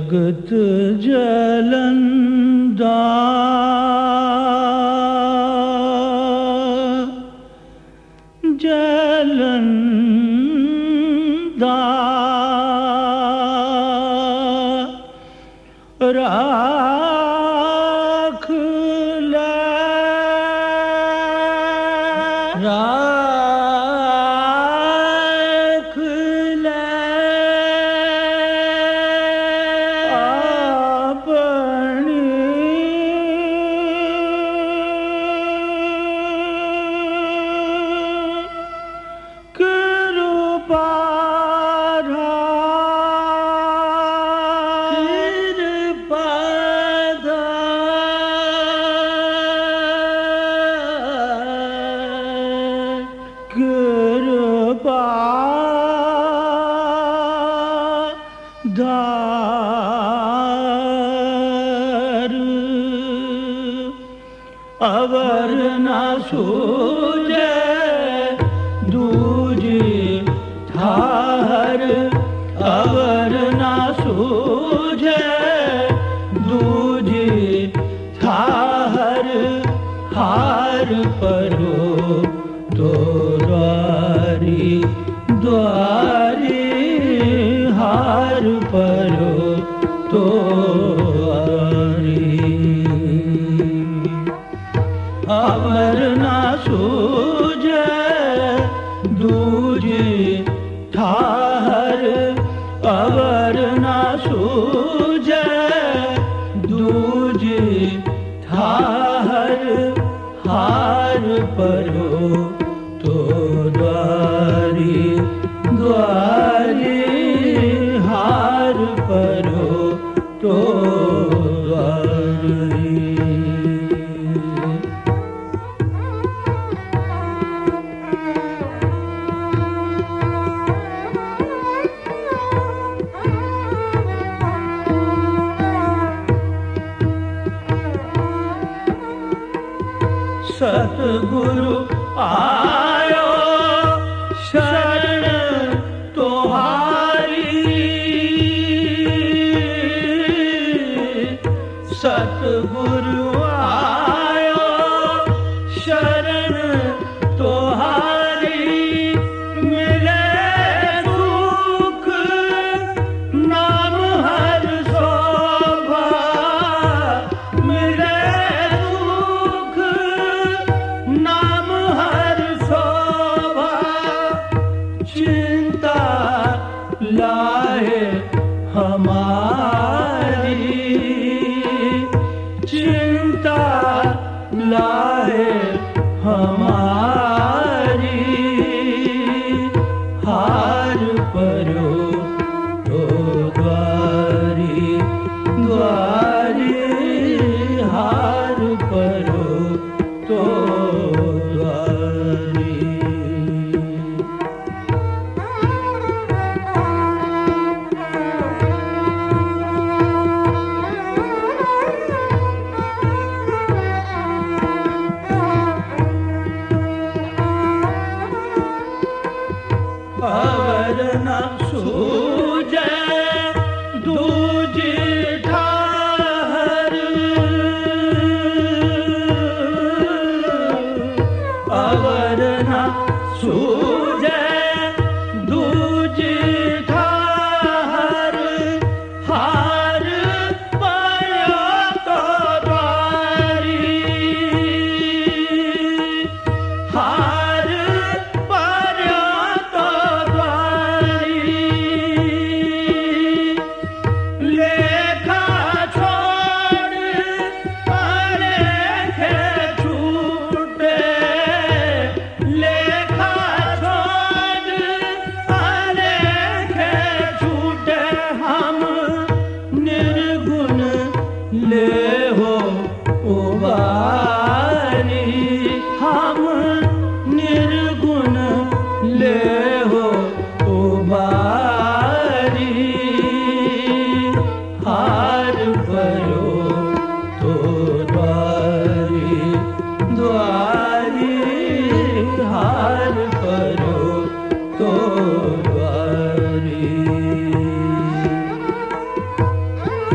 जगत जलंदा जलंदा राख ले राख ले अपनी कृपा धार अवर न सूझे दूजी ठाहर अवर न सूझे दूजी ठाहर हार परो तो द्वारी द्वारी हार परो तो अवर न सूझे दूजी ठाहर अवर न सूझे दूजी ठाहर हार परो तो द्वारी द्वारी हार परो तो द्वारी सतगुरु आयो शरण तुम्हारी सतगुरु आयो शरण तुम्हारी मिले सुख नाम हर शोभा मिले नाम हर शोभा चिंता लाए हमारी चिंता लाए हमारी हार परो तो द्वारी द्वारी हार परो तो अवर न सूझे दूजी ठाहर अवर न सूझे दूजी ठाहर हार परो तो द्वारी हार ले हो उबारी हम निर्गुण ले हो उबारी हार परो तो द्वारी द्वारी हार परो तो द्वारी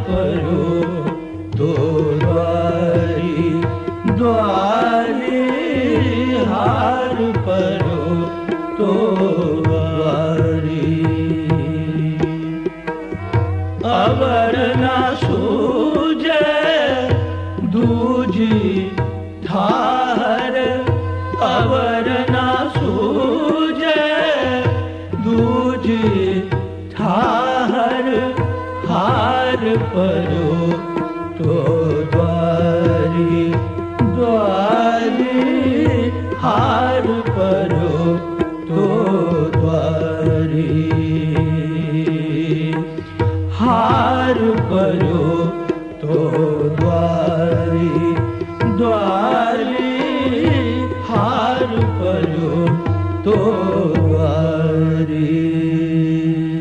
परो तो द्वारी, द्वारी हार परो तो द्वारी। अवर ना सूझे दूजी ठाहर, अवर ना सूझे दूजी ठाहर, हार परो तो द्वारी, द्वारी हार परो तो द्वारी। हार परो तो द्वारी, द्वारी हार परो तो द्वारी।